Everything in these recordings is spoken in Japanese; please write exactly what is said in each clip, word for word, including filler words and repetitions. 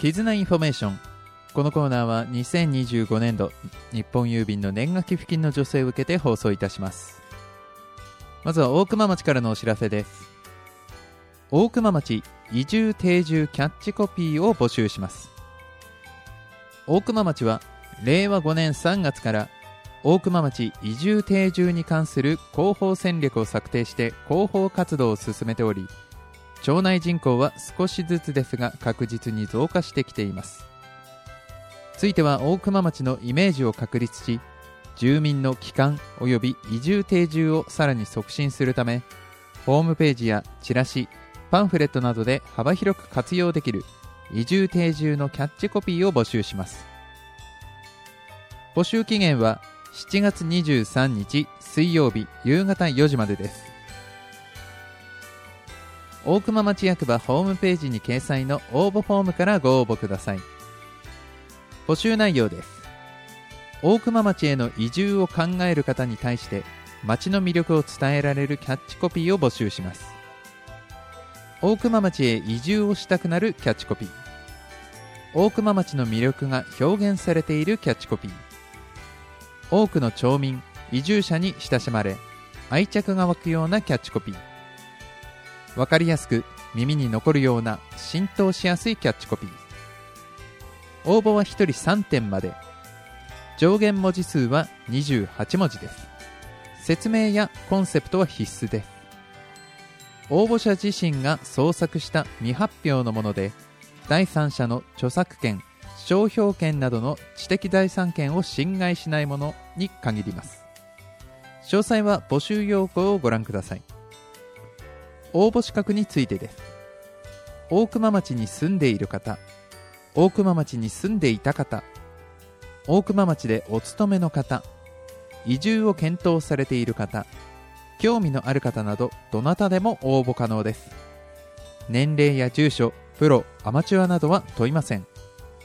絆インフォメーション。このコーナーはにせんにじゅうごねんど日本郵便の年賀寄付金の助成を受けて放送いたします。まずは大熊町からのお知らせです。大熊町移住定住キャッチコピーを募集します。大熊町はれいわごねんさんがつから大熊町移住定住に関する広報戦略を策定して広報活動を進めており、町内人口は少しずつですが確実に増加してきています。ついては大熊町のイメージを確立し、住民の帰還及び移住定住をさらに促進するため、ホームページやチラシ、パンフレットなどで幅広く活用できる移住定住のキャッチコピーを募集します。募集期限はしちがつにじゅうさんにち水曜日夕方よじまでです。大熊町役場ホームページに掲載の応募フォームからご応募ください。募集内容です。大熊町への移住を考える方に対して町の魅力を伝えられるキャッチコピーを募集します。大熊町へ移住をしたくなるキャッチコピー、大熊町の魅力が表現されているキャッチコピー、多くの町民移住者に親しまれ愛着が湧くようなキャッチコピー、わかりやすく耳に残るような浸透しやすいキャッチコピー。応募はひとりさんてんまで。上限文字数はにじゅうはちもじです。説明やコンセプトは必須です。応募者自身が創作した未発表のもので、第三者の著作権、商標権などの知的財産権を侵害しないものに限ります。詳細は募集要項をご覧ください。応募資格についてです。大熊町に住んでいる方、大熊町に住んでいた方、大熊町でお勤めの方、移住を検討されている方、興味のある方などどなたでも応募可能です。年齢や住所、プロ、アマチュアなどは問いません。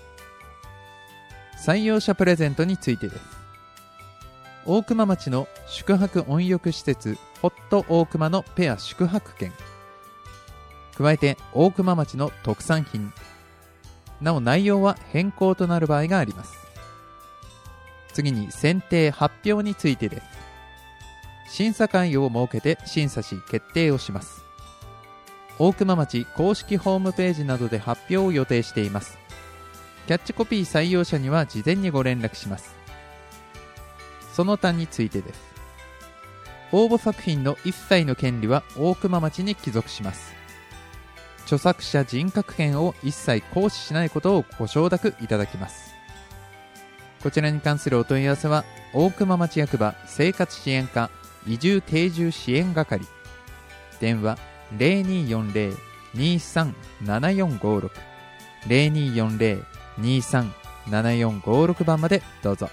採用者プレゼントについてです。大熊町の宿泊温浴施設ホット大熊のペア宿泊券、加えて大熊町の特産品、なお内容は変更となる場合があります。次に選定発表についてです。審査会を設けて審査し決定をします。大熊町公式ホームページなどで発表を予定しています。キャッチコピー採用者には事前にご連絡します。その他についてです。応募作品の一切の権利は大熊町に帰属します。著作者人格権を一切行使しないことをご承諾いただきます。こちらに関するお問い合わせは大熊町役場生活支援課移住定住支援係、電話 ゼロにーよんゼロ にーさん ななよんごろく ゼロにーよんゼロ にーさん ななよんごろく 番までどうぞ。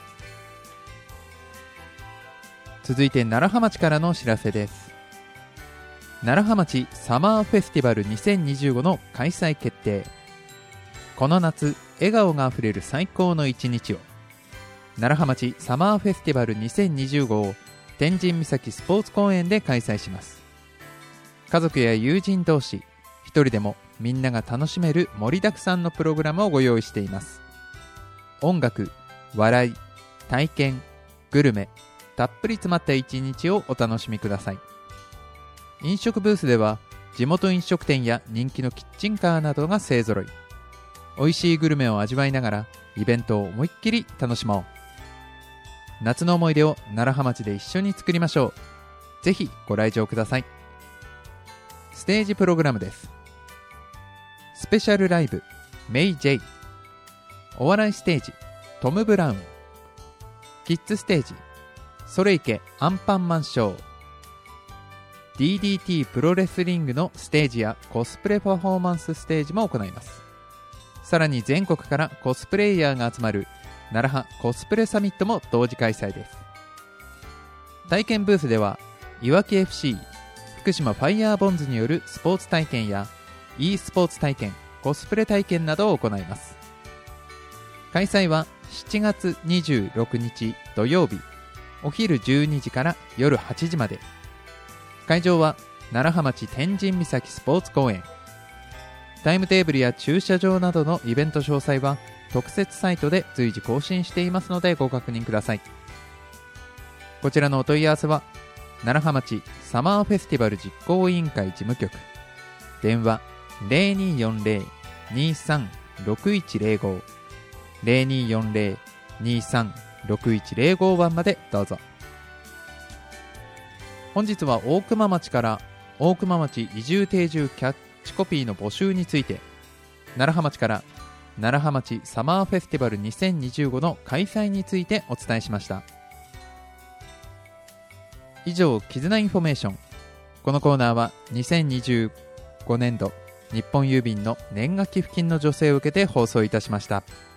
続いて楢葉町からのお知らせです。楢葉町サマーフェスティバルにせんにじゅうごの開催決定。この夏笑顔があふれる最高の一日を。楢葉町サマーフェスティバルにせんにじゅうごを天神岬スポーツ公園で開催します。家族や友人同士、一人でもみんなが楽しめる盛りだくさんのプログラムをご用意しています。音楽、笑い、体験、グルメ、たっぷり詰まった一日をお楽しみください。飲食ブースでは地元飲食店や人気のキッチンカーなどが勢ぞろい。美味しいグルメを味わいながらイベントを思いっきり楽しもう。夏の思い出を楢葉町で一緒に作りましょう。ぜひご来場ください。ステージプログラムです。スペシャルライブメイ・ジェイ、お笑いステージトム・ブラウン、キッズステージそれいけアンパンマンショー、 ディーディーティー プロレスリングのステージやコスプレパフォーマンスステージも行います。さらに全国からコスプレイヤーが集まる楢葉コスプレサミットも同時開催です。体験ブースではいわき エフシー、 福島ファイヤーボンズによるスポーツ体験や e スポーツ体験、コスプレ体験などを行います。開催はしちがつにじゅうろくにち土曜日お昼じゅうにじから夜はちじまで。会場は楢葉町天神岬スポーツ公園。 タイムテーブルや駐車場などのイベント詳細は特設サイトで随時更新していますのでご確認ください。こちらのお問い合わせは楢葉町サマーフェスティバル実行委員会事務局、電話 ゼロにーよんゼロ にーさんろくいちゼロご ゼロにーよんゼロ にーさんろくいちゼロご 番までどうぞ。本日は大熊町から大熊町移住定住キャッチコピーの募集について、楢葉町から楢葉町サマーフェスティバルにせんにじゅうごの開催についてお伝えしました。以上、絆インフォメーション。このコーナーはにせんにじゅうごねんど日本郵便の年賀寄付金の助成を受けて放送いたしました。